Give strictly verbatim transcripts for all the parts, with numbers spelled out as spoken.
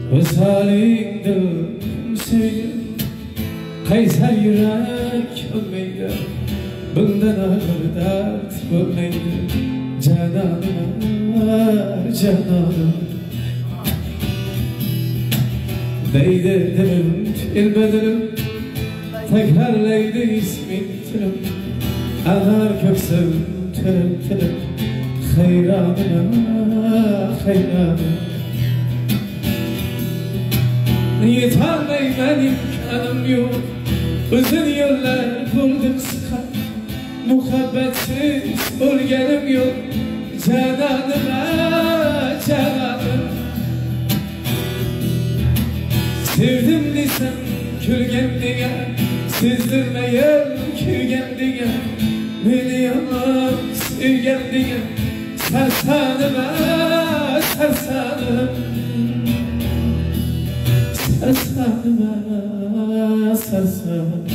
Vesalinde sevdim, kayser yürek ölmeydi, bundan ağır dert ölmeydi. Cananım, cananım, değdi dilim, ilmedilim, tekrarlaydı ismin tilim. Anar köksüm, tilim tilim, hayranım, hayranım. Yeterli benim imkanım yok, uzun yollar buldum sıkar. Muhabbetsiz ölgenim yok, cananıma cananım. Sevdim desem külgen diye, sezdirmeyen külgen diye, beni yaman sevgen diye, sersanıma sersanım. Sersanıma sersanım.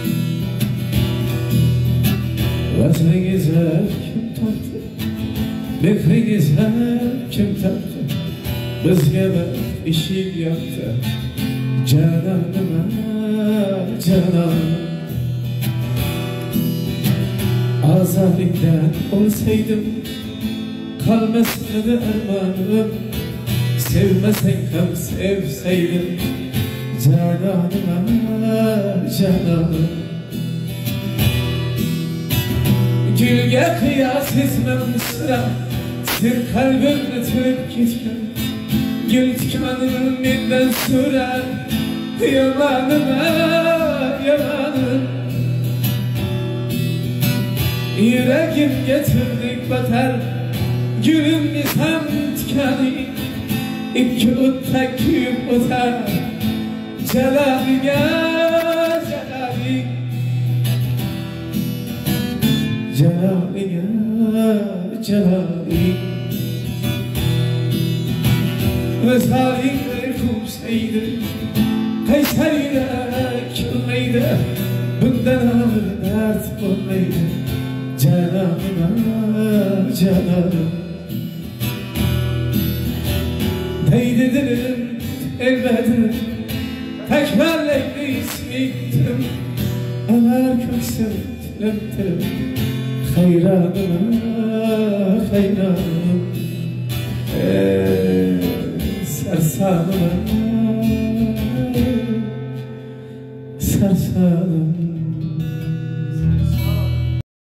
Vazninizler kim taktı, mehrinizler kim taktı, bizge bir işik yaptı. Cananıma cananım. Azalikten olsaydım, kalmasaydı armağanım. Sevmesen hem sevseydim, cananıma cananım. Gülge kıyas etmem sıra, sen kalbimle tülüp gitken, gül tükenir minden sürer. Yalanıma yalanım, yüreğim getirdik batar, gülüm nisam tükeni, iki utta küyüp otar. Celalime celali, celalime celali. Vesalinle kumsaydı, kayser yürek ölmeydi, bundan ağır dert olmaydı. Cananıma cananım, değdi dilim elbedim, tekrarlaydı ismi tilim. Anar köksüm tilim tilim, hayranıma hayranım. Eee sersanıma